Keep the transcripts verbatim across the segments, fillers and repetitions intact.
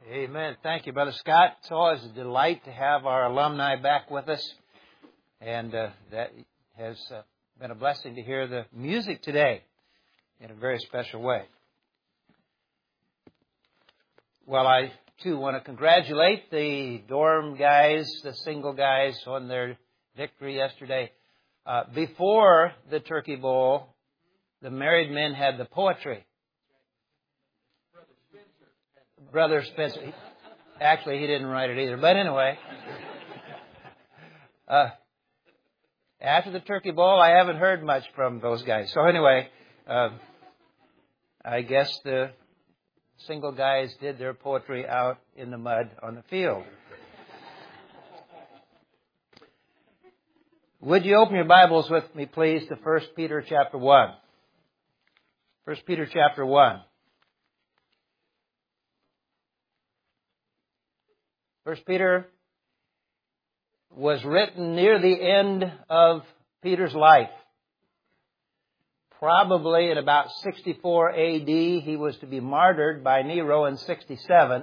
Amen. Thank you, Brother Scott. It's always a delight to have our alumni back with us. And uh, that has uh, been a blessing to hear the music today in a very special way. Well, I, too, want to congratulate the dorm guys, the single guys, on their victory yesterday. Uh, before the Turkey Bowl, the married men had the poetry. Brother Spencer. He, actually, he didn't write it either. But anyway, uh, after the Turkey Bowl, I haven't heard much from those guys. So anyway, uh, I guess the single guys did their poetry out in the mud on the field. Would you open your Bibles with me, please, to First Peter chapter one. First Peter chapter one. First Peter was written near the end of Peter's life. Probably in about sixty-four A D, he was to be martyred by Nero in sixty-seven.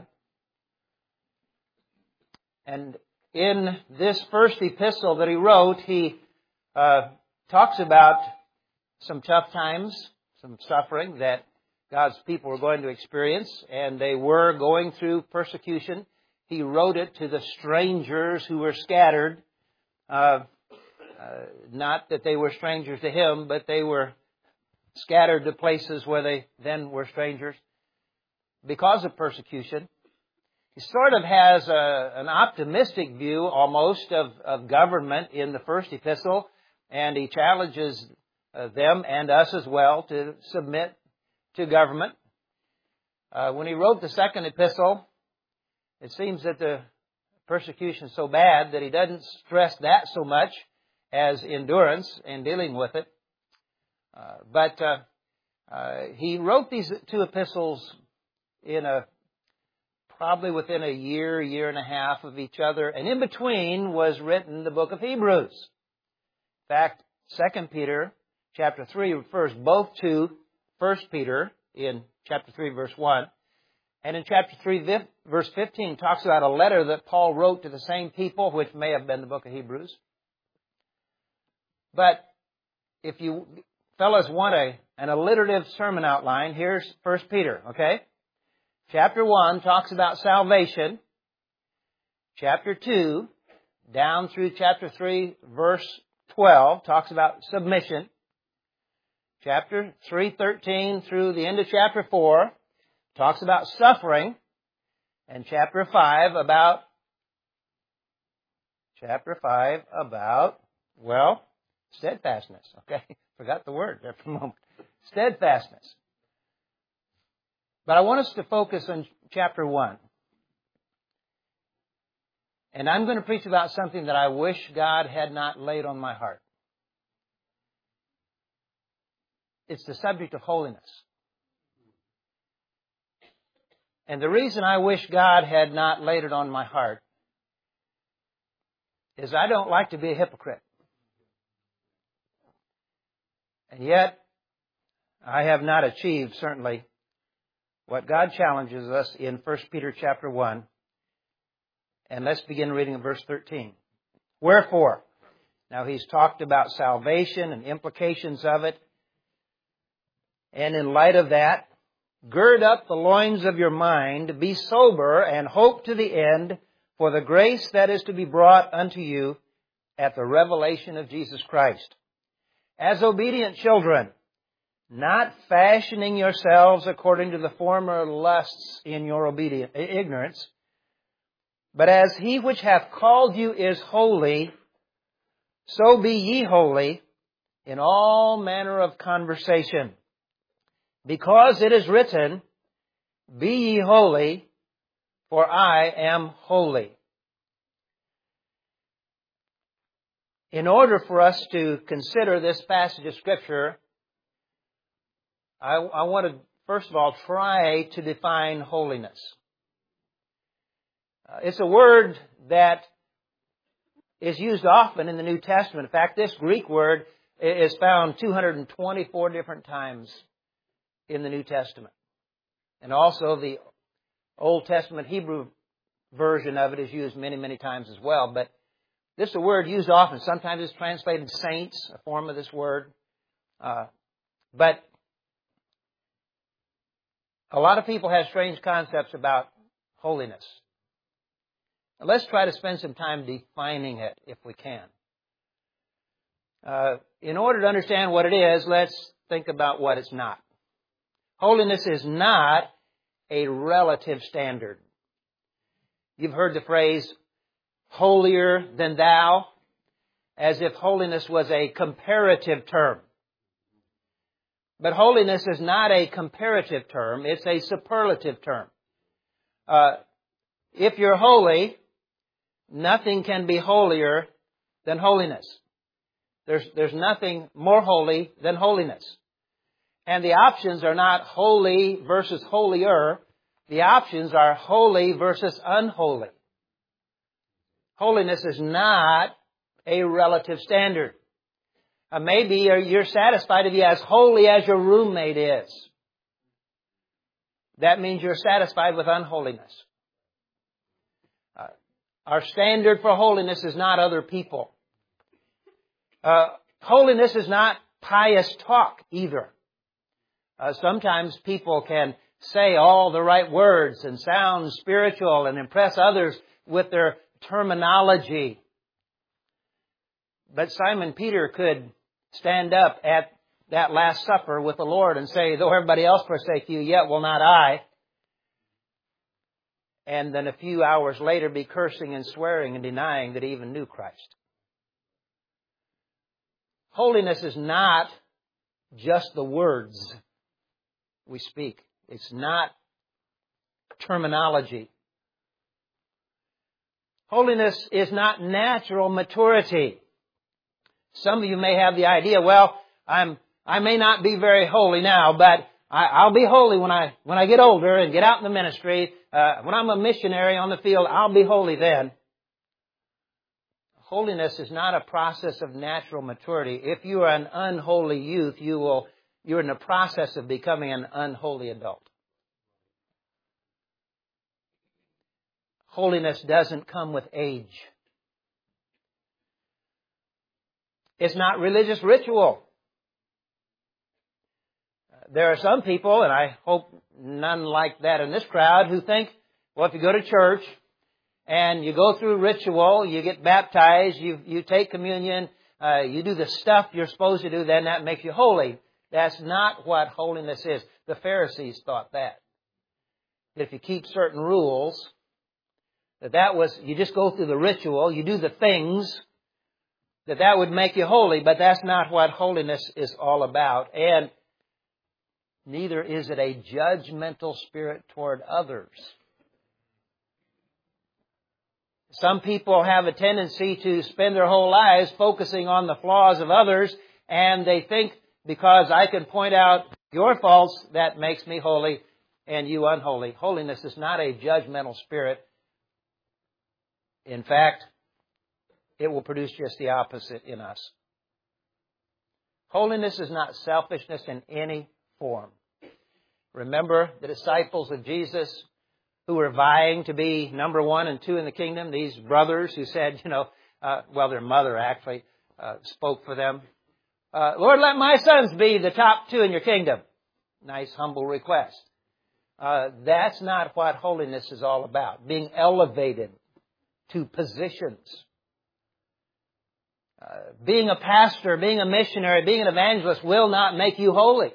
And in this first epistle that he wrote, he uh, talks about some tough times, some suffering that God's people were going to experience, and they were going through persecution. He wrote it to the strangers who were scattered. Uh, uh, not that they were strangers to him, but they were scattered to places where they then were strangers because of persecution. He sort of has a, an optimistic view almost of, of government in the first epistle, and he challenges uh, them and us as well to submit to government. Uh, when he wrote the second epistle, it seems that the persecution is so bad that he doesn't stress that so much as endurance in dealing with it. Uh, but uh, uh, he wrote these two epistles in a probably within a year, year and a half of each other, and in between was written the book of Hebrews. In fact, Second Peter chapter three refers both to First Peter in chapter three, verse one. And in chapter three, verse fifteen, talks about a letter that Paul wrote to the same people, which may have been the book of Hebrews. But if you fellas want a, an alliterative sermon outline, here's First Peter, okay? Chapter one talks about salvation. Chapter two, down through chapter three, verse twelve, talks about submission. Chapter three, thirteen through the end of chapter four, talks about suffering, and chapter five about, chapter five about, well, steadfastness, okay? Forgot the word there for a moment. Steadfastness. But I want us to focus on chapter one. And I'm going to preach about something that I wish God had not laid on my heart. It's the subject of holiness. And the reason I wish God had not laid it on my heart is I don't like to be a hypocrite. And yet, I have not achieved, certainly, what God challenges us in First Peter chapter one. And let's begin reading in verse thirteen. Wherefore, now he's talked about salvation and implications of it. And in light of that, gird up the loins of your mind, be sober, and hope to the end for the grace that is to be brought unto you at the revelation of Jesus Christ. As obedient children, not fashioning yourselves according to the former lusts in your obedient ignorance, but as he which hath called you is holy, so be ye holy in all manner of conversation. Because it is written, be ye holy, for I am holy. In order for us to consider this passage of Scripture, I, I want to, first of all, try to define holiness. Uh, it's a word that is used often in the New Testament. In fact, this Greek word is found two hundred twenty-four different times in the New Testament. And also the Old Testament Hebrew version of it is used many, many times as well. But this is a word used often. Sometimes it's translated saints, a form of this word. Uh, but a lot of people have strange concepts about holiness. Now, let's try to spend some time defining it if we can. Uh, in order to understand what it is, let's think about what it's not. Holiness is not a relative standard. You've heard the phrase, holier than thou, as if holiness was a comparative term. But holiness is not a comparative term, it's a superlative term. Uh, if you're holy, nothing can be holier than holiness. There's, there's nothing more holy than holiness. And the options are not holy versus holier. The options are holy versus unholy. Holiness is not a relative standard. Uh, maybe you're, you're satisfied to be as holy as your roommate is. That means you're satisfied with unholiness. Uh, our standard for holiness is not other people. Uh, holiness is not pious talk either. Uh, sometimes people can say all the right words and sound spiritual and impress others with their terminology. But Simon Peter could stand up at that Last Supper with the Lord and say, though everybody else forsake you, yet will not I. And then a few hours later be cursing and swearing and denying that he even knew Christ. Holiness is not just the words we speak. It's not terminology. Holiness is not natural maturity. Some of you may have the idea, well, I'm, I may not be very holy now, but I, I'll be holy when I, when I get older and get out in the ministry. Uh, when I'm a missionary on the field, I'll be holy then. Holiness is not a process of natural maturity. If you are an unholy youth, you will, you're in the process of becoming an unholy adult. Holiness doesn't come with age. It's not religious ritual. There are some people, and I hope none like that in this crowd, who think, well, if you go to church and you go through ritual, you get baptized, you, you take communion, uh, you do the stuff you're supposed to do, then that makes you holy. That's not what holiness is. The Pharisees thought that. That if you keep certain rules, that that was, you just go through the ritual, you do the things, that that would make you holy, but that's not what holiness is all about. And neither is it a judgmental spirit toward others. Some people have a tendency to spend their whole lives focusing on the flaws of others, and they think because I can point out your faults, that makes me holy and you unholy. Holiness is not a judgmental spirit. In fact, it will produce just the opposite in us. Holiness is not selfishness in any form. Remember the disciples of Jesus who were vying to be number one and two in the kingdom? These brothers who said, you know, uh, well, their mother actually uh, spoke for them. Uh, Lord, let my sons be the top two in your kingdom. Nice, humble request. Uh, that's not what holiness is all about. Being elevated to positions. Uh, being a pastor, being a missionary, being an evangelist will not make you holy.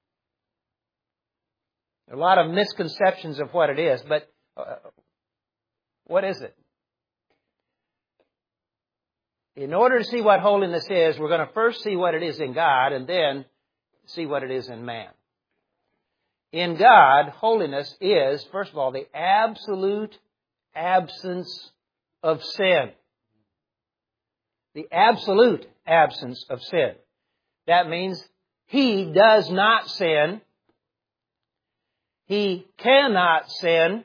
There are a lot of misconceptions of what it is, but uh, what is it? In order to see what holiness is, we're going to first see what it is in God and then see what it is in man. In God, holiness is, first of all, the absolute absence of sin. The absolute absence of sin. That means He does not sin. He cannot sin.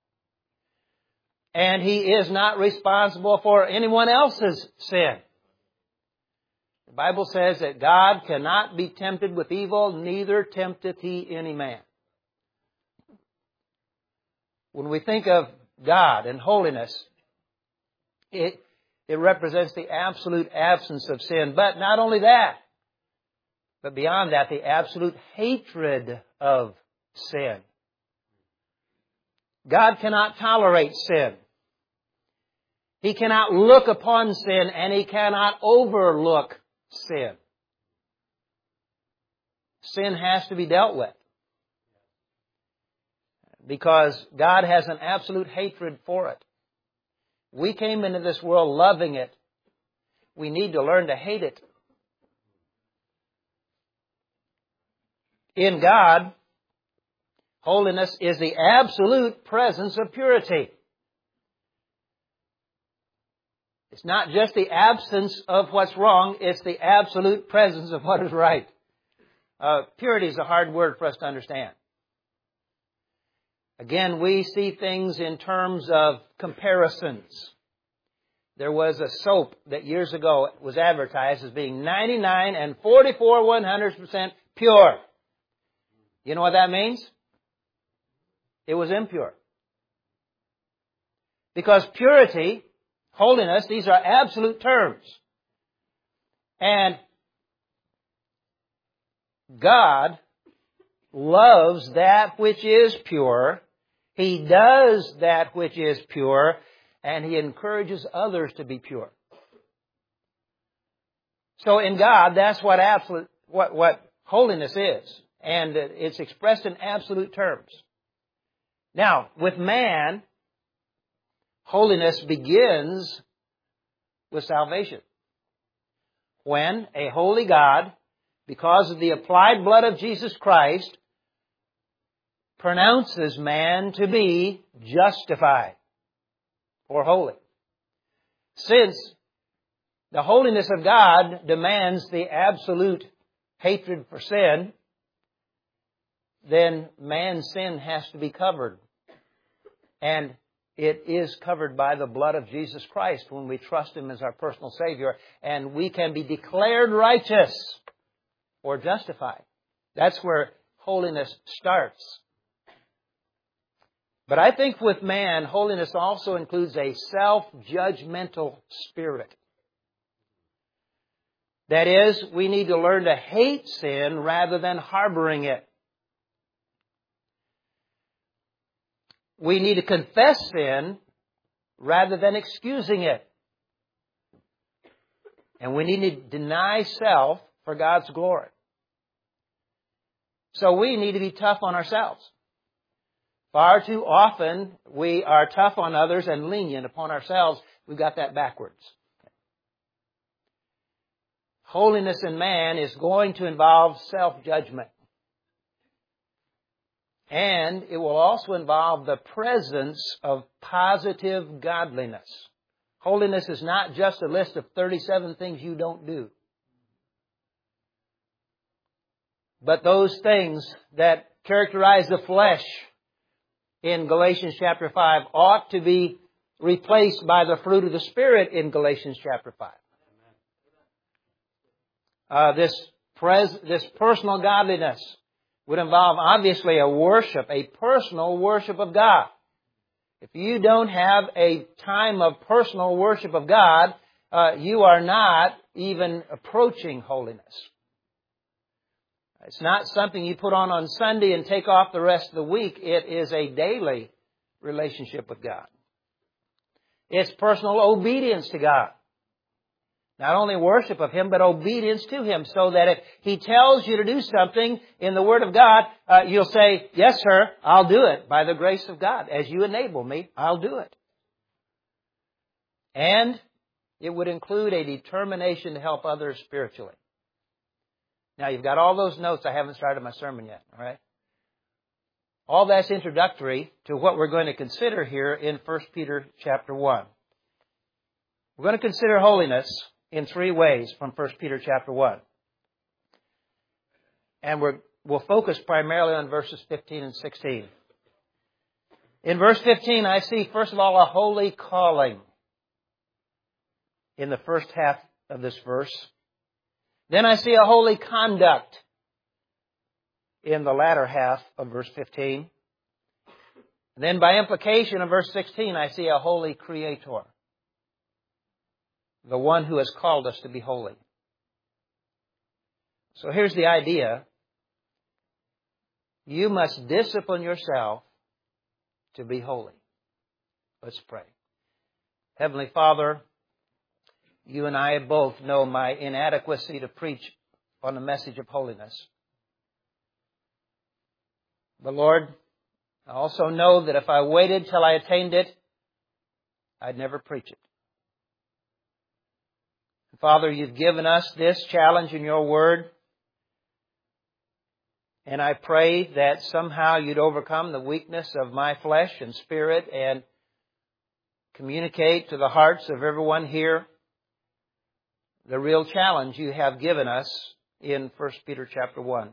And He is not responsible for anyone else's sin. The Bible says that God cannot be tempted with evil, neither tempteth He any man. When we think of God and holiness, it, it represents the absolute absence of sin. But not only that, but beyond that, the absolute hatred of sin. God cannot tolerate sin. He cannot look upon sin, and He cannot overlook sin. Sin has to be dealt with, because God has an absolute hatred for it. We came into this world loving it. We need to learn to hate it. In God, holiness is the absolute presence of purity. It's not just the absence of what's wrong, it's the absolute presence of what is right. Uh, purity is a hard word for us to understand. Again, we see things in terms of comparisons. There was a soap that years ago was advertised as being ninety-nine and forty-four one hundredths percent pure. You know what that means? It was impure. Because purity, holiness, these are absolute terms. And God loves that which is pure. He does that which is pure. And He encourages others to be pure. So in God, that's what absolute, what, what holiness is. And it's expressed in absolute terms. Now, with man, holiness begins with salvation. When a holy God, because of the applied blood of Jesus Christ, pronounces man to be justified or holy. Since the holiness of God demands the absolute hatred for sin, then man's sin has to be covered. And it is covered by the blood of Jesus Christ when we trust Him as our personal Savior. And we can be declared righteous or justified. That's where holiness starts. But I think with man, holiness also includes a self-judgmental spirit. That is, we need to learn to hate sin rather than harboring it. We need to confess sin rather than excusing it. And we need to deny self for God's glory. So we need to be tough on ourselves. Far too often we are tough on others and lenient upon ourselves. We've got that backwards. Holiness in man is going to involve self-judgment. And it will also involve the presence of positive godliness. Holiness is not just a list of thirty-seven things you don't do. But those things that characterize the flesh in Galatians chapter five ought to be replaced by the fruit of the Spirit in Galatians chapter five. Uh, this, pres- this personal godliness would involve, obviously, a worship, a personal worship of God. If you don't have a time of personal worship of God, uh, you are not even approaching holiness. It's not something you put on on Sunday and take off the rest of the week. It is a daily relationship with God. It's personal obedience to God. Not only worship of Him, but obedience to Him. So that if He tells you to do something in the Word of God, uh, you'll say, yes, sir, I'll do it by the grace of God. As you enable me, I'll do it. And it would include a determination to help others spiritually. Now, you've got all those notes. I haven't started my sermon yet, all right? All that's introductory to what we're going to consider here in First Peter chapter one. We're going to consider holiness in three ways from First Peter chapter one. And we're, we'll focus primarily on verses fifteen and sixteen. In verse fifteen, I see, first of all, a holy calling in the first half of this verse. Then I see a holy conduct in the latter half of verse fifteen. And then by implication in verse sixteen, I see a holy Creator. The one who has called us to be holy. So here's the idea. You must discipline yourself to be holy. Let's pray. Heavenly Father, you and I both know my inadequacy to preach on the message of holiness. But Lord, I also know that if I waited till I attained it, I'd never preach it. Father, you've given us this challenge in your word. And I pray that somehow you'd overcome the weakness of my flesh and spirit and communicate to the hearts of everyone here the real challenge you have given us in First Peter chapter one.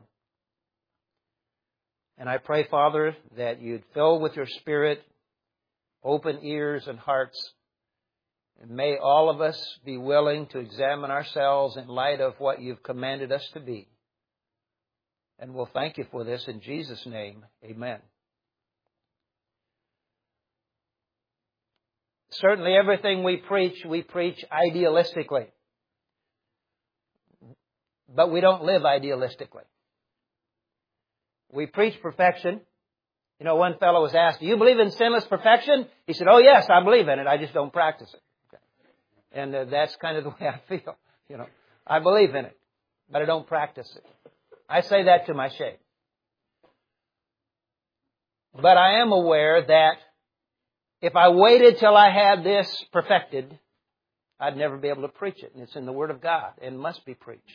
And I pray, Father, that you'd fill with your Spirit, open ears and hearts, and may all of us be willing to examine ourselves in light of what you've commanded us to be. And we'll thank you for this in Jesus' name. Amen. Certainly everything we preach, we preach idealistically. But we don't live idealistically. We preach perfection. You know, one fellow was asked, do you believe in sinless perfection? He said, oh yes, I believe in it. I just don't practice it. Okay. And uh, that's kind of the way I feel. You know, I believe in it, but I don't practice it. I say that to my shame. But I am aware that if I waited till I had this perfected, I'd never be able to preach it. And it's in the Word of God and must be preached.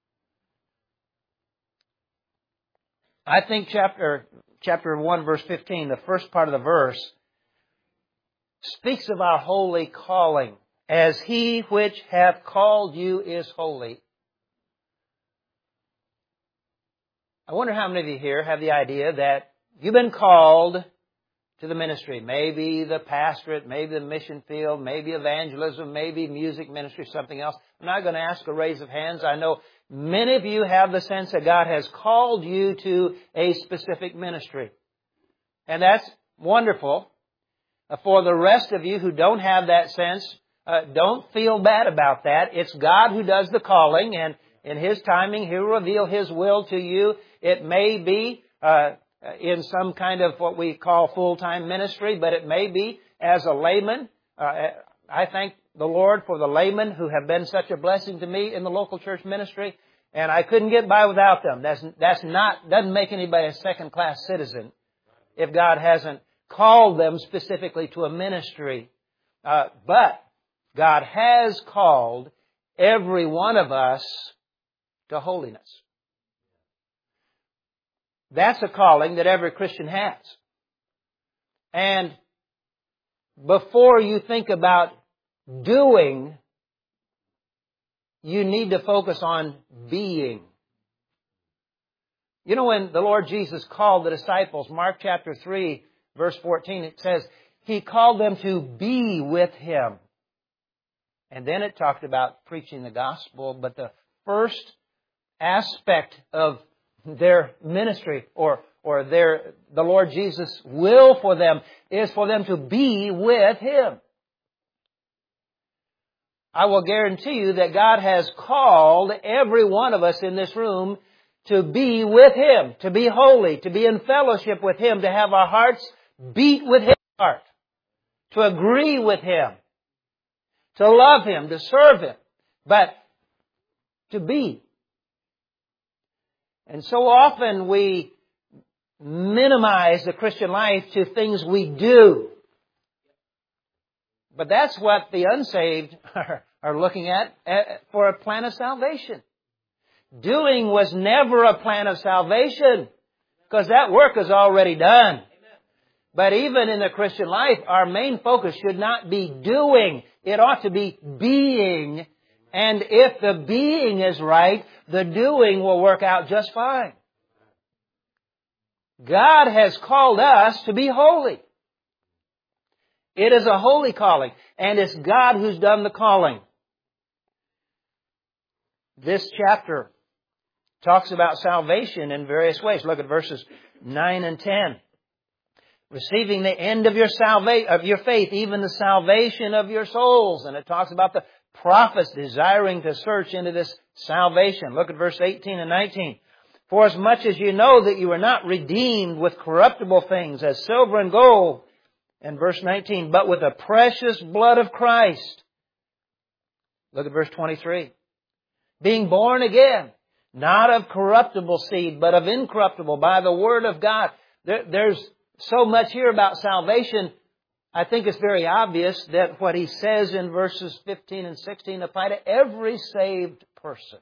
I think chapter chapter one, verse fifteen, the first part of the verse, speaks of our holy calling. As he which hath called you is holy. I wonder how many of you here have the idea that you've been called to the ministry. Maybe the pastorate, maybe the mission field, maybe evangelism, maybe music ministry, something else. I'm not going to ask a raise of hands. I know many of you have the sense that God has called you to a specific ministry. And that's wonderful. For the rest of you who don't have that sense, uh, don't feel bad about that. It's God who does the calling, and in His timing, He'll reveal His will to you. It may be uh, in some kind of what we call full-time ministry, but it may be as a layman. Uh, I thank the Lord for the laymen who have been such a blessing to me in the local church ministry, and I couldn't get by without them. That's that's not doesn't make anybody a second-class citizen if God hasn't called them specifically to a ministry. Uh, but God has called every one of us to holiness. That's a calling that every Christian has. And before you think about doing, you need to focus on being. You know, when the Lord Jesus called the disciples, Mark chapter three, verse fourteen, it says, He called them to be with Him. And then it talked about preaching the gospel, but the first aspect of their ministry or or their the Lord Jesus' will for them is for them to be with Him. I will guarantee you that God has called every one of us in this room to be with Him, to be holy, to be in fellowship with Him, to have our hearts beat with His heart, to agree with Him, to love Him, to serve Him, but to be. And so often we minimize the Christian life to things we do. But that's what the unsaved are, are looking at for a plan of salvation. Doing was never a plan of salvation because that work is already done. But even in the Christian life, our main focus should not be doing. It ought to be being. And if the being is right, the doing will work out just fine. God has called us to be holy. It is a holy calling, and it's God who's done the calling. This chapter talks about salvation in various ways. Look at verses nine and ten. Receiving the end of your salvation, of your faith, even the salvation of your souls. And it talks about the prophets desiring to search into this salvation. Look at verse eighteen and nineteen. For as much as you know that you are not redeemed with corruptible things as silver and gold. And verse nineteen, but with the precious blood of Christ. Look at verse twenty-three. Being born again, not of corruptible seed, but of incorruptible, by the word of God. There, there's so much here about salvation. I think it's very obvious that what he says in verses fifteen and sixteen apply to every saved person.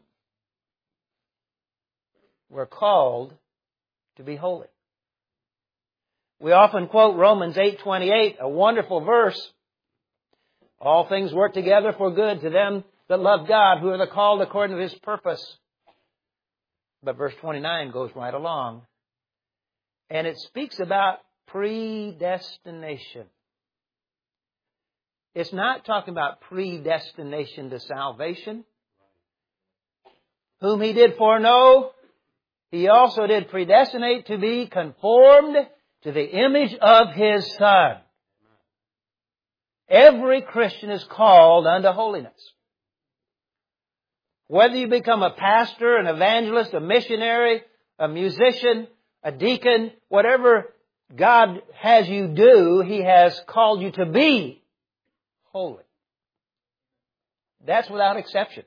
We're called to be holy. We often quote Romans eight twenty-eight, a wonderful verse. All things work together for good to them that love God, who are the called according to His purpose. But verse twenty-nine goes right along. And it speaks about predestination. It's not talking about predestination to salvation. Whom He did foreknow, He also did predestinate to be conformed to the image of His Son. Every Christian is called unto holiness. Whether you become a pastor, an evangelist, a missionary, a musician, a deacon, whatever God has you do, He has called you to be holy. That's without exception.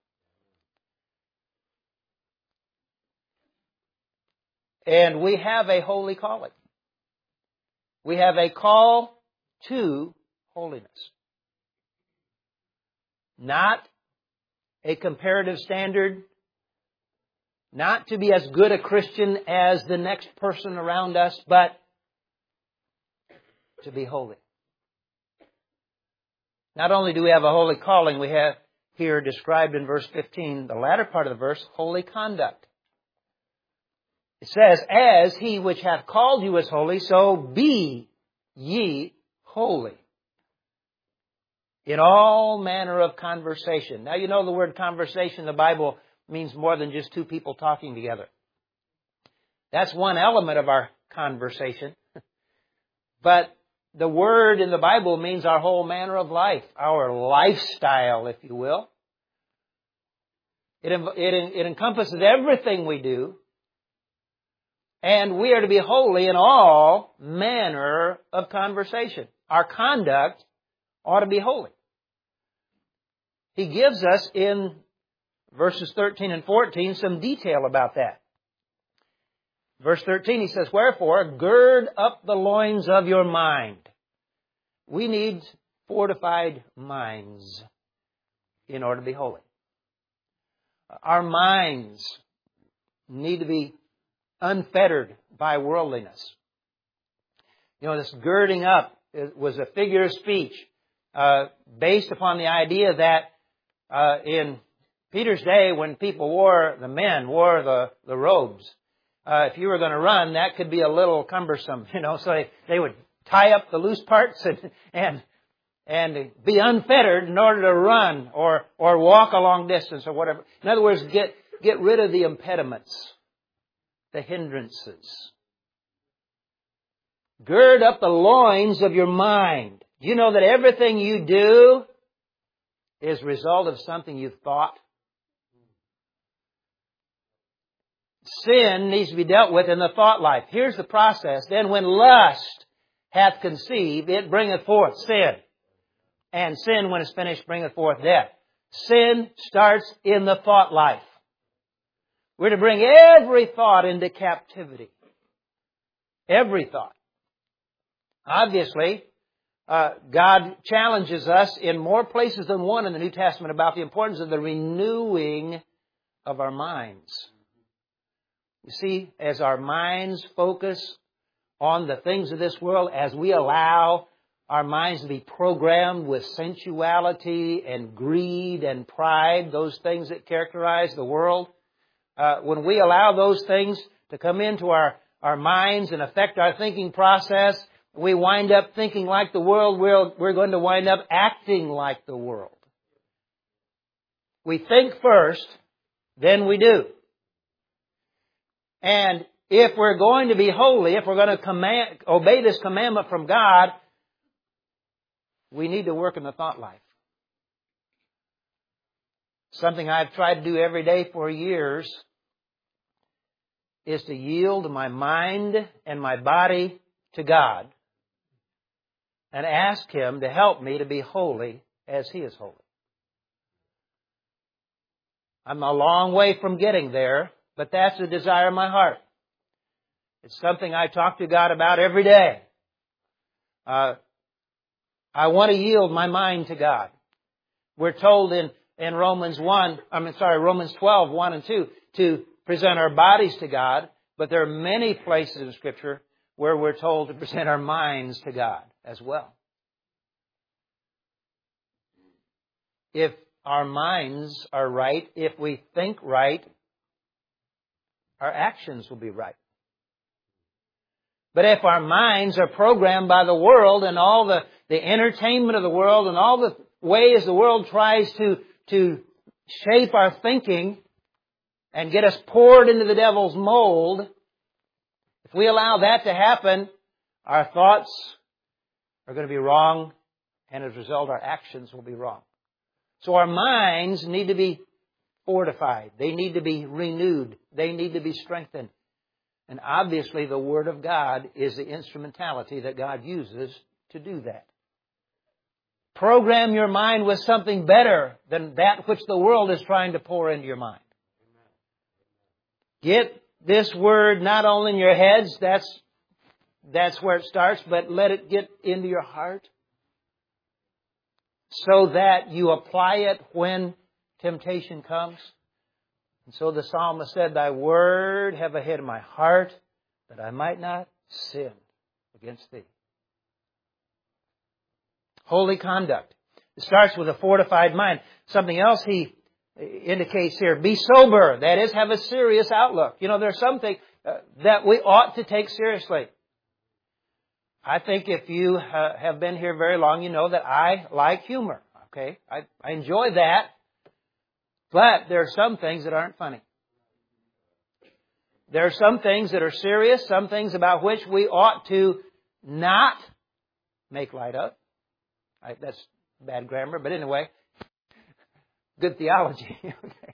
And we have a holy calling. We have a call to holiness. Not a comparative standard. Not to be as good a Christian as the next person around us, but to be holy. Not only do we have a holy calling, we have here described in verse fifteen, the latter part of the verse, holy conduct. It says, as He which hath called you is holy, so be ye holy. In all manner of conversation. Now you know the word conversation in the Bible means more than just two people talking together. That's one element of our conversation. But the word in the Bible means our whole manner of life, our lifestyle, if you will. It, it, it encompasses everything we do. And we are to be holy in all manner of conversation. Our conduct ought to be holy. He gives us in verses thirteen and fourteen some detail about that. Verse thirteen, he says, wherefore, gird up the loins of your mind. We need fortified minds in order to be holy. Our minds need to be unfettered by worldliness. You know, this girding up was a figure of speech uh, based upon the idea that uh, in Peter's day, when people wore, the men wore the, the robes, uh, if you were going to run, that could be a little cumbersome, you know, so they, they would tie up the loose parts and, and, and be unfettered in order to run or, or walk a long distance or whatever. In other words, get, get rid of the impediments, the hindrances. Gird up the loins of your mind. Do you know that everything you do is a result of something you've thought? Sin needs to be dealt with in the thought life. Here's the process. Then when lust hath conceived, it bringeth forth sin. And sin, when it's finished, bringeth forth death. Sin starts in the thought life. We're to bring every thought into captivity. Every thought. Obviously, uh, God challenges us in more places than one in the New Testament about the importance of the renewing of our minds. You see, as our minds focus on the things of this world, as we allow our minds to be programmed with sensuality and greed and pride, those things that characterize the world, uh, when we allow those things to come into our, our minds and affect our thinking process, we wind up thinking like the world, we're, we're going to wind up acting like the world. We think first, then we do. And if we're going to be holy, if we're going to command, obey this commandment from God, we need to work in the thought life. Something I've tried to do every day for years is to yield my mind and my body to God and ask Him to help me to be holy as He is holy. I'm a long way from getting there, but that's the desire of my heart. It's something I talk to God about every day. Uh, I want to yield my mind to God. We're told in, in Romans one, I mean, sorry, Romans twelve, one and two, to present our bodies to God, but there are many places in Scripture where we're told to present our minds to God as well. If our minds are right, if we think right, our actions will be right. But if our minds are programmed by the world and all the, the entertainment of the world and all the ways the world tries to, to shape our thinking and get us poured into the devil's mold, if we allow that to happen, our thoughts are going to be wrong, and as a result, our actions will be wrong. So our minds need to be fortified. They need to be renewed. They need to be strengthened. And obviously the Word of God is the instrumentality that God uses to do that. Program your mind with something better than that which the world is trying to pour into your mind. Get this Word not only in your heads, that's, that's where it starts, but let it get into your heart so that you apply it when temptation comes. And so the psalmist said, Thy word have I hid in my heart, that I might not sin against Thee. Holy conduct. It starts with a fortified mind. Something else he indicates here, be sober. That is, have a serious outlook. You know, there's something uh, that we ought to take seriously. I think if you uh, have been here very long, you know that I like humor. Okay? I, I enjoy that. But there are some things that aren't funny. There are some things that are serious, some things about which we ought to not make light of. I, that's bad grammar, but anyway, good theology. Okay.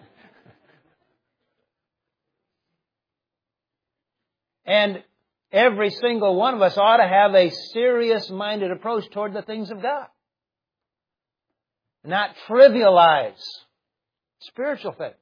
And every single one of us ought to have a serious-minded approach toward the things of God. Not trivialize spiritual things.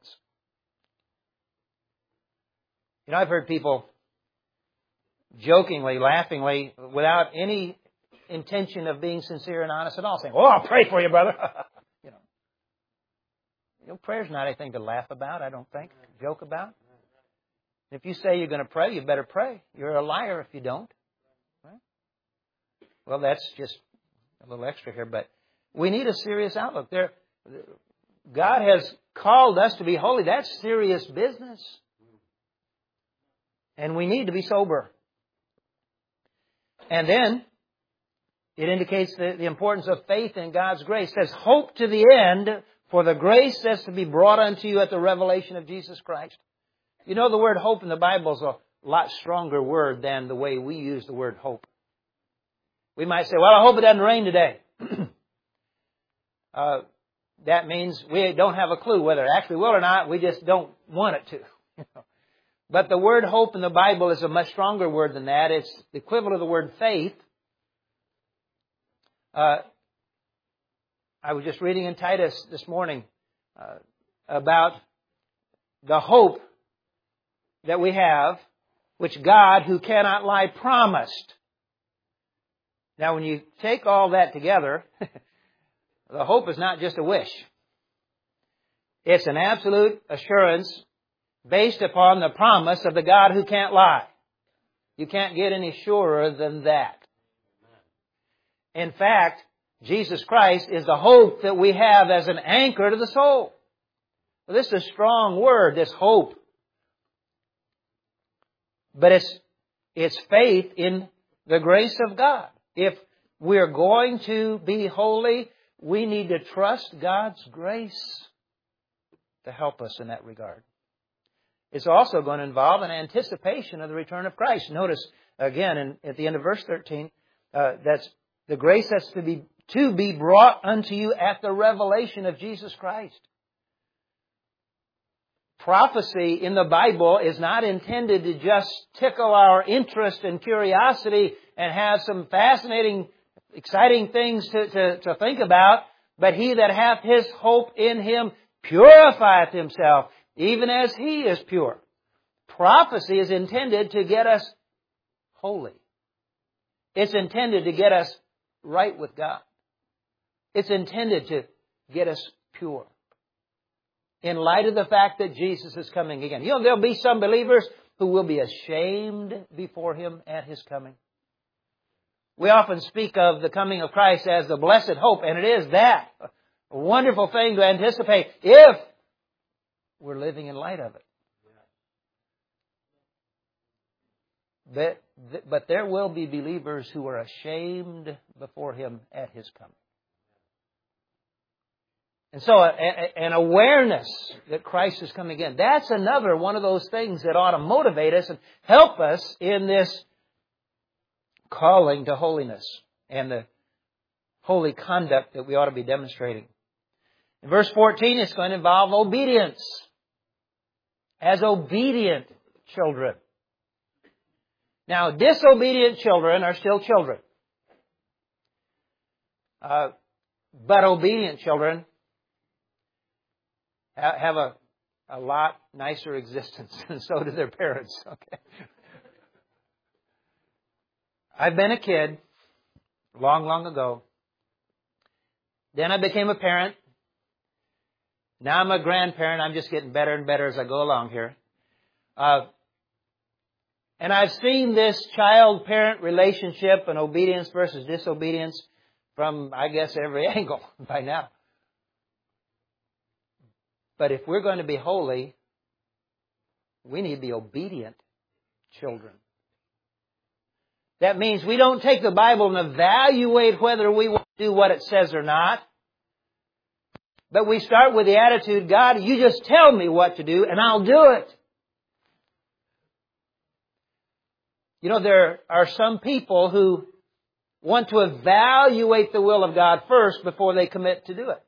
You know, I've heard people jokingly, laughingly, without any intention of being sincere and honest at all, saying, "Oh, I'll pray for you, brother." you know, you know, prayer's not anything to laugh about, I don't think, joke about. If you say you're going to pray, you better pray. You're a liar if you don't. Right? Well, that's just a little extra here, but we need a serious outlook. There, God has called us to be holy. That's serious business. And we need to be sober. And then it indicates the, the importance of faith in God's grace. It says, hope to the end for the grace that's to be brought unto you at the revelation of Jesus Christ. You know, the word hope in the Bible is a lot stronger word than the way we use the word hope. We might say, well, I hope it doesn't rain today. uh, that means we don't have a clue whether it actually will or not. We just don't want it to. But the word hope in the Bible is a much stronger word than that. It's the equivalent of the word faith. Uh, I was just reading in Titus this morning uh, about the hope that we have, which God, who cannot lie, promised. Now, when you take all that together, the hope is not just a wish. It's an absolute assurance based upon the promise of the God who can't lie. You can't get any surer than that. In fact, Jesus Christ is the hope that we have as an anchor to the soul. Well, this is a strong word, this hope. But it's, it's faith in the grace of God. If we're going to be holy, we need to trust God's grace to help us in that regard. it's also going to involve an anticipation of the return of Christ. Notice again in, at the end of verse thirteen, uh, that's the grace that's to be to be brought unto you at the revelation of Jesus Christ. Prophecy in the Bible is not intended to just tickle our interest and curiosity and have some fascinating, exciting things to, to, to think about. But he that hath his hope in Him purifieth himself, even as He is pure. Prophecy is intended to get us holy. It's intended to get us right with God. It's intended to get us pure. In light of the fact that Jesus is coming again. You know, there'll be some believers who will be ashamed before Him at His coming. We often speak of the coming of Christ as the blessed hope, and it is that. A wonderful thing to anticipate if we're living in light of it. But, but there will be believers who are ashamed before Him at His coming. And so a, a, an awareness that Christ is coming again, that's another one of those things that ought to motivate us and help us in this calling to holiness and the holy conduct that we ought to be demonstrating. In verse fourteen, it's going to involve obedience. As obedient children. Now, disobedient children are still children. Uh, but obedient children have a, a lot nicer existence, and so do their parents. Okay. I've been a kid long, long ago. Then I became a parent. Now I'm a grandparent. I'm just getting better and better as I go along here. Uh, and I've seen this child-parent relationship and obedience versus disobedience from, I guess, every angle by now. But if we're going to be holy, we need to be obedient children. That means we don't take the Bible and evaluate whether we want to do what it says or not. But we start with the attitude, God, you just tell me what to do and I'll do it. You know, there are some people who want to evaluate the will of God first before they commit to do it.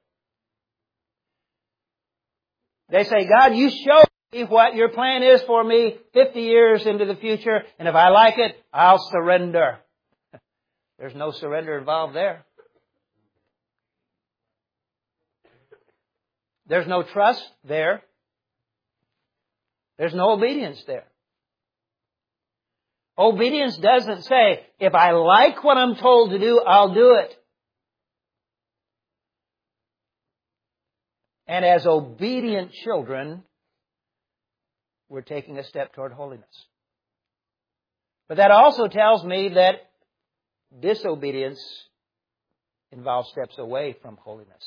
They say, God, you show me what your plan is for me fifty years into the future, and if I like it, I'll surrender. There's no surrender involved there. There's no trust there. There's no obedience there. Obedience doesn't say, if I like what I'm told to do, I'll do it. And as obedient children, we're taking a step toward holiness. But that also tells me that disobedience involves steps away from holiness.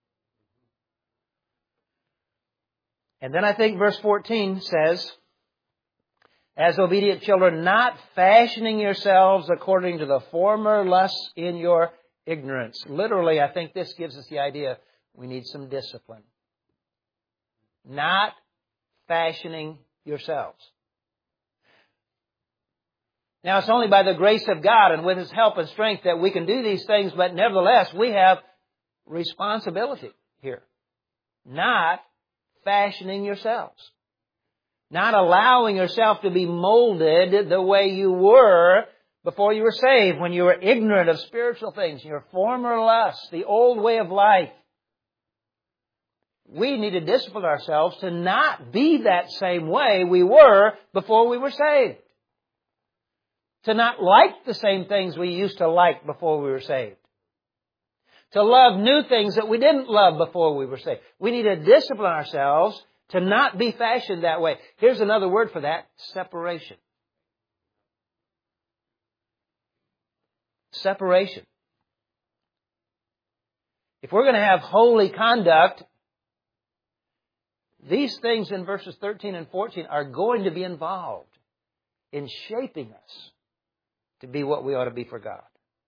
And then I think verse fourteen says, as obedient children, not fashioning yourselves according to the former lusts in your ignorance. Literally, I think this gives us the idea we need some discipline. Not fashioning yourselves. Now, it's only by the grace of God and with His help and strength that we can do these things, but nevertheless, we have responsibility here. Not fashioning yourselves. Not allowing yourself to be molded the way you were before you were saved, when you were ignorant of spiritual things, your former lusts, the old way of life. We need to discipline ourselves to not be that same way we were before we were saved. To not like the same things we used to like before we were saved. To love new things that we didn't love before we were saved. We need to discipline ourselves to not be fashioned that way. Here's another word for that: separation. Separation. If we're going to have holy conduct, these things in verses thirteen and fourteen are going to be involved in shaping us to be what we ought to be for God.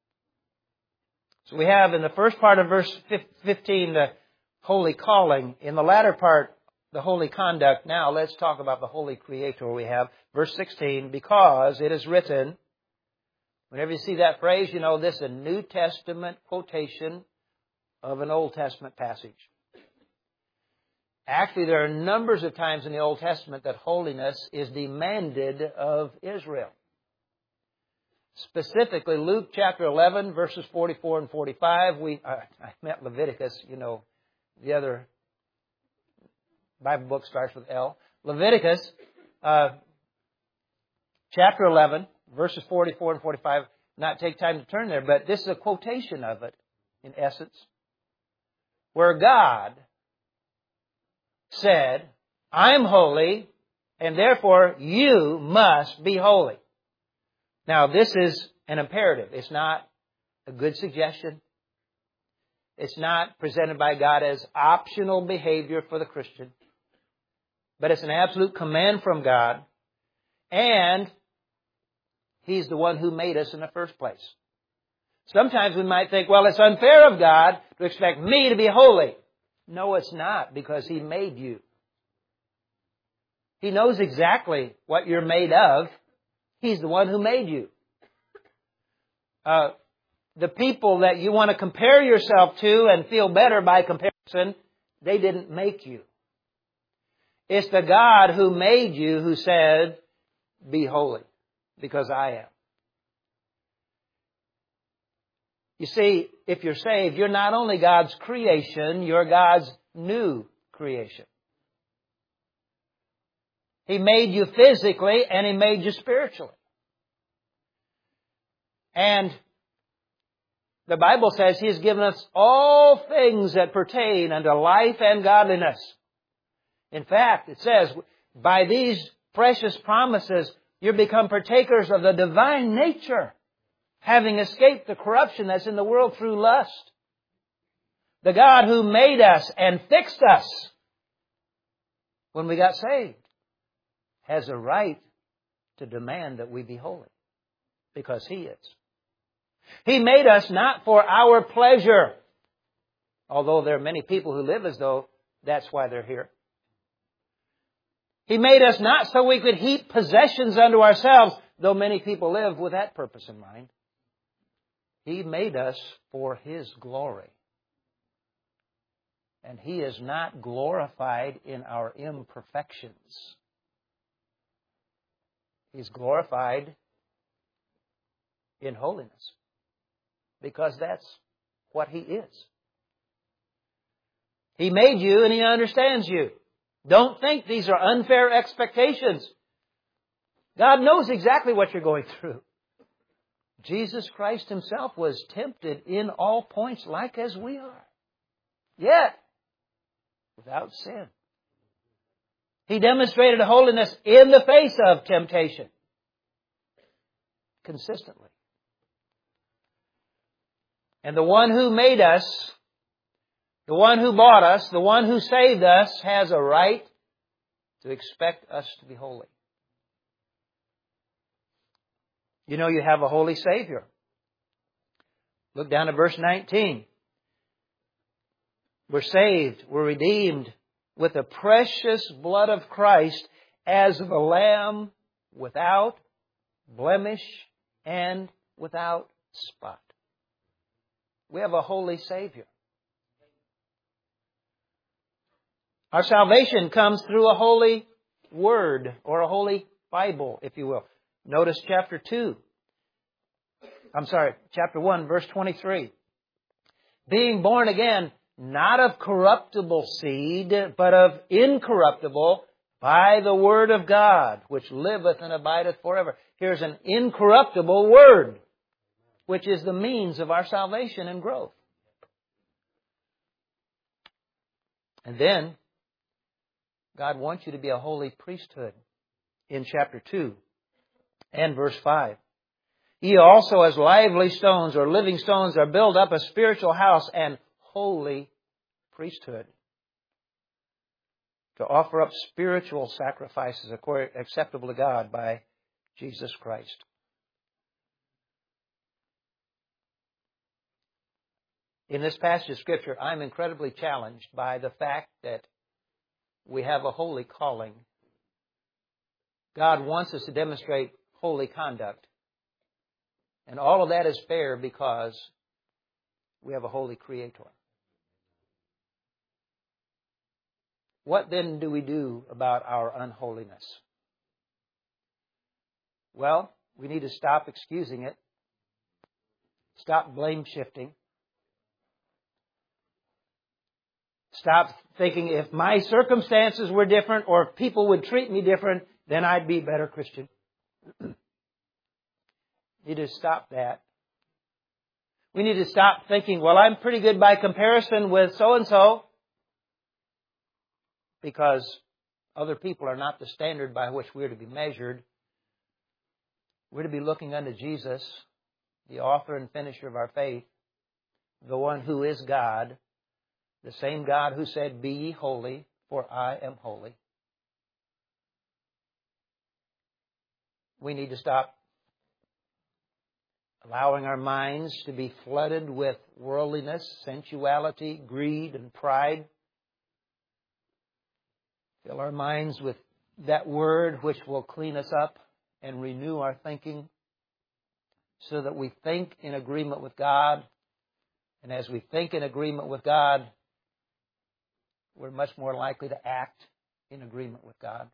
So we have in the first part of verse fifteen the holy calling. In the latter part, the holy conduct. Now let's talk about the holy creator we have. Verse sixteen, because it is written, whenever you see that phrase, you know this is a New Testament quotation of an Old Testament passage. Actually, there are numbers of times in the Old Testament that holiness is demanded of Israel. Specifically, Luke chapter eleven, verses forty-four and forty-five. We, uh, I meant Leviticus, you know, the other Bible book starts with L. Leviticus, uh, chapter eleven, verses forty-four and forty-five. Not take time to turn there, but this is a quotation of it, in essence, where God said, I'm holy, and therefore you must be holy. Now, this is an imperative. It's not a good suggestion. It's not presented by God as optional behavior for the Christian. But it's an absolute command from God. And He's the one who made us in the first place. Sometimes we might think, well, it's unfair of God to expect me to be holy. No, it's not, because He made you. He knows exactly what you're made of. He's the one who made you. Uh, the people that you want to compare yourself to and feel better by comparison, they didn't make you. It's the God who made you who said, be holy, because I am. You see, if you're saved, you're not only God's creation, you're God's new creation. He made you physically and He made you spiritually. And the Bible says He has given us all things that pertain unto life and godliness. In fact, it says, by these precious promises, you become partakers of the divine nature, having escaped the corruption that's in the world through lust. The God who made us and fixed us when we got saved has a right to demand that we be holy, because He is. He made us not for our pleasure, although there are many people who live as though that's why they're here. He made us not so we could heap possessions unto ourselves, though many people live with that purpose in mind. He made us for His glory. And He is not glorified in our imperfections. He's glorified in holiness, because that's what He is. He made you and He understands you. Don't think these are unfair expectations. God knows exactly what you're going through. Jesus Christ Himself was tempted in all points like as we are, yet without sin. He demonstrated holiness in the face of temptation, consistently. And the one who made us, the one who bought us, the one who saved us, has a right to expect us to be holy. You know you have a holy Savior. Look down at verse nineteen. We're saved, we're redeemed with the precious blood of Christ as of a lamb without blemish and without spot. We have a holy Savior. Our salvation comes through a holy Word, or a holy Bible, if you will. Notice chapter two. I'm sorry, chapter one, verse twenty-three. Being born again, not of corruptible seed, but of incorruptible, by the Word of God, which liveth and abideth forever. Here's an incorruptible Word, which is the means of our salvation and growth. And then, God wants you to be a holy priesthood in chapter two and verse five. Ye also as lively stones or living stones are built up a spiritual house and holy priesthood, to offer up spiritual sacrifices acceptable to God by Jesus Christ. In this passage of Scripture, I'm incredibly challenged by the fact that we have a holy calling. God wants us to demonstrate holy conduct. And all of that is fair because we have a holy Creator. What then do we do about our unholiness? Well, we need to stop excusing it. Stop blame shifting. Stop thinking if my circumstances were different or if people would treat me different, then I'd be a better Christian. We need to stop that. We need to stop thinking, well, I'm pretty good by comparison with so-and-so, because other people are not the standard by which we're to be measured. We're to be looking unto Jesus, the author and finisher of our faith, the one who is God, the same God who said, "Be ye holy, for I am holy." We need to stop allowing our minds to be flooded with worldliness, sensuality, greed, and pride. Fill our minds with that Word which will clean us up and renew our thinking so that we think in agreement with God. And as we think in agreement with God, we're much more likely to act in agreement with God.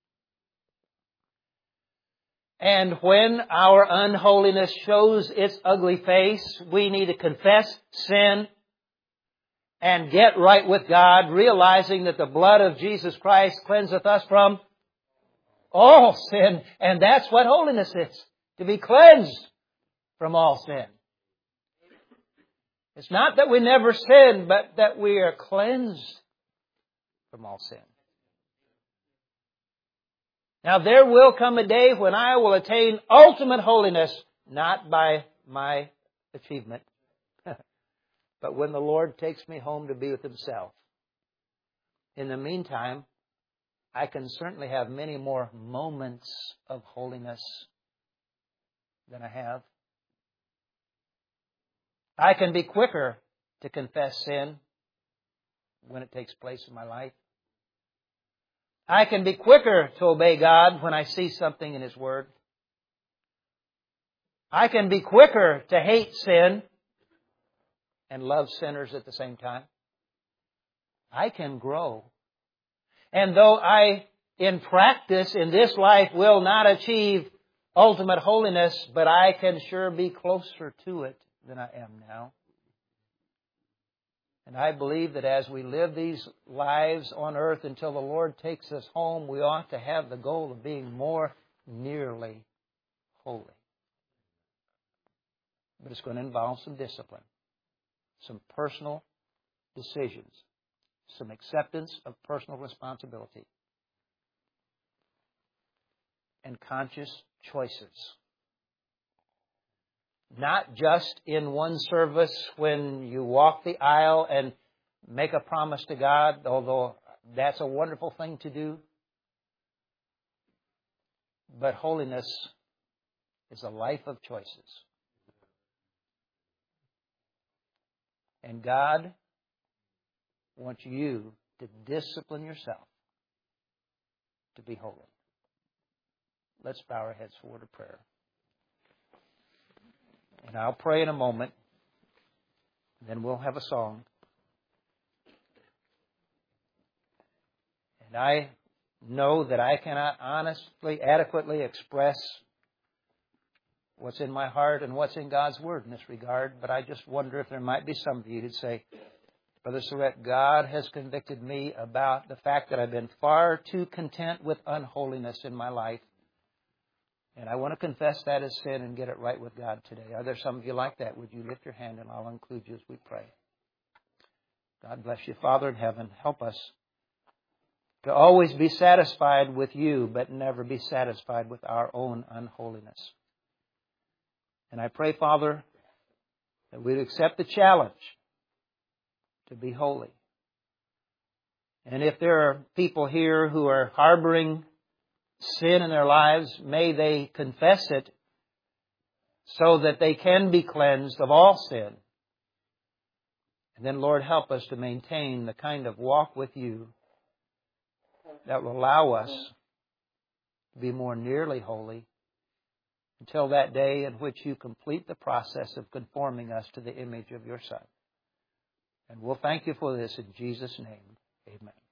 And when our unholiness shows its ugly face, we need to confess sin and get right with God, realizing that the blood of Jesus Christ cleanseth us from all sin. And that's what holiness is, to be cleansed from all sin. It's not that we never sin, but that we are cleansed from all sin. Now there will come a day when I will attain ultimate holiness, not by my achievement, but when the Lord takes me home to be with Himself. In the meantime, I can certainly have many more moments of holiness than I have. I can be quicker to confess sin when it takes place in my life. I can be quicker to obey God when I see something in His Word. I can be quicker to hate sin and love sinners at the same time. I can grow. And though I, in practice, in this life, will not achieve ultimate holiness, but I can sure be closer to it than I am now. And I believe that as we live these lives on earth until the Lord takes us home, we ought to have the goal of being more nearly holy. But it's going to involve some discipline, some personal decisions, some acceptance of personal responsibility, and conscious choices. Not just in one service when you walk the aisle and make a promise to God, although that's a wonderful thing to do. But holiness is a life of choices. And God wants you to discipline yourself to be holy. Let's bow our heads for a word of prayer. And I'll pray in a moment. Then we'll have a song. And I know that I cannot honestly, adequately express what's in my heart and what's in God's Word in this regard. But I just wonder if there might be some of you who'd say, Brother Surratt, God has convicted me about the fact that I've been far too content with unholiness in my life. And I want to confess that as sin and get it right with God today. Are there some of you like that? Would you lift your hand and I'll include you as we pray. God bless you. Father in heaven, help us to always be satisfied with you, but never be satisfied with our own unholiness. And I pray, Father, that we'd accept the challenge to be holy. And if there are people here who are harboring sin in their lives, may they confess it so that they can be cleansed of all sin. And then, Lord, help us to maintain the kind of walk with you that will allow us to be more nearly holy until that day in which you complete the process of conforming us to the image of your Son. And we'll thank you for this in Jesus' name. Amen.